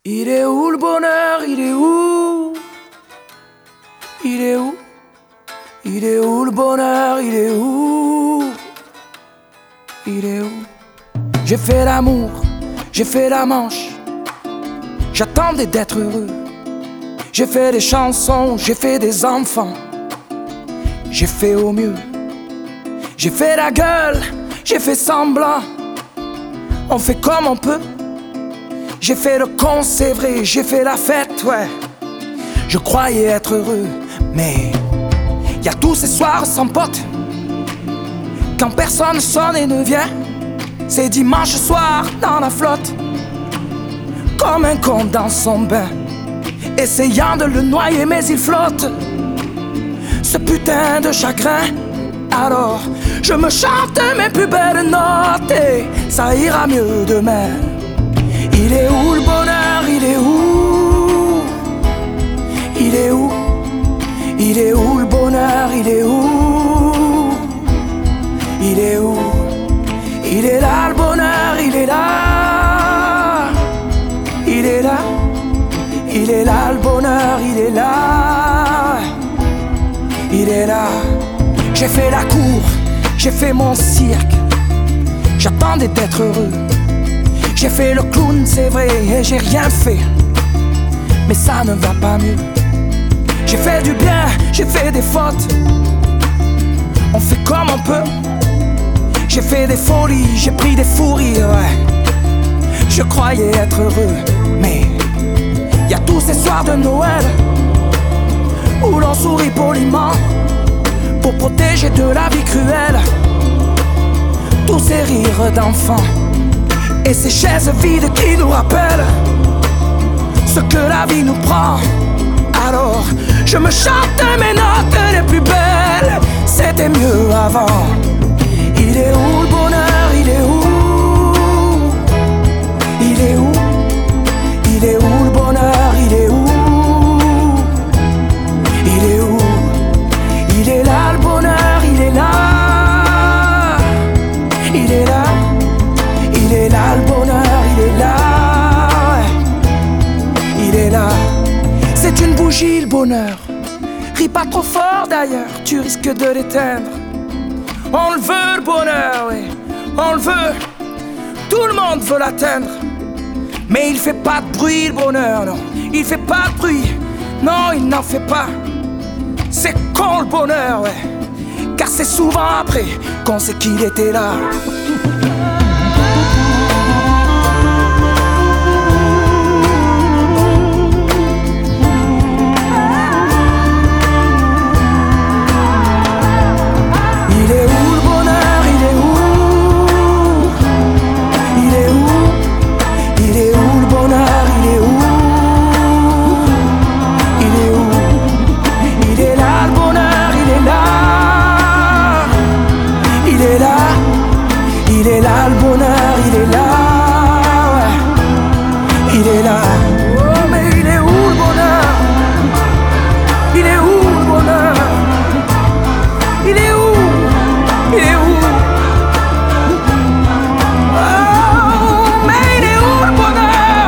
Il est où le bonheur? Il est où? Il est où? Il est où le bonheur? Il est où? Il est où? J'ai fait l'amour, j'ai fait la manche, j'attendais d'être heureux. J'ai fait des chansons, j'ai fait des enfants, j'ai fait au mieux. J'ai fait la gueule, j'ai fait semblant, on fait comme on peut. J'ai fait le con, c'est vrai, j'ai fait la fête, ouais. Je croyais être heureux, mais y a tous ces soirs sans potes, quand personne sonne et ne vient. C'est dimanche soir dans la flotte, comme un con dans son bain, essayant de le noyer mais il flotte, ce putain de chagrin. Alors je me chante mes plus belles notes et ça ira mieux demain. Il est où le bonheur? Il est où? Il est où? Il est où le bonheur? Il est où? Il est où? Il est là le bonheur, il est là. Il est là. Il est là le bonheur, il est là. Il est là. J'ai fait la cour, j'ai fait mon cirque, j'attendais d'être heureux. J'ai fait le clown, c'est vrai, et j'ai rien fait, mais ça ne va pas mieux. J'ai fait du bien, j'ai fait des fautes, on fait comme on peut. J'ai fait des folies, j'ai pris des fous rires, ouais. Je croyais être heureux, mais y a tous ces soirs de Noël où l'on sourit poliment pour protéger de la vie cruelle tous ces rires d'enfants et ces chaises vides qui nous rappellent ce que la vie nous prend. Alors je me chante mes notes les plus belles, c'était mieux avant. Il est où le bonheur? Il est où? Il est où? Il est où le bonheur? Il est où? Il est où? Il est là le bonheur, il est là. Il est là. Il est là le bonheur, il est là. Il est là. C'est une bougie le bonheur. Ris pas trop fort d'ailleurs, tu risques de l'éteindre. On le veut le bonheur, oui, on le veut. Tout le monde veut l'atteindre. Mais il fait pas de bruit le bonheur, non. Il fait pas de bruit, non il n'en fait pas. C'est con le bonheur, ouais. Car c'est souvent après qu'on sait qu'il était là. Il est là le bonheur, il est là, ouais. Il est là. Oh mais il est où le bonheur? Il est où le bonheur? Il est où? Il est où? Oh mais il est où le bonheur?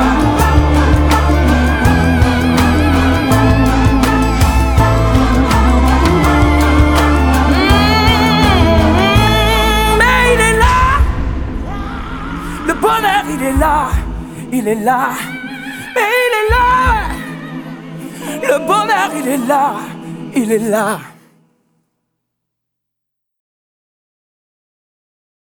Mais il est là. Le bonheur, il est là, il est là, mais il est là. Le bonheur, il est là, il est là.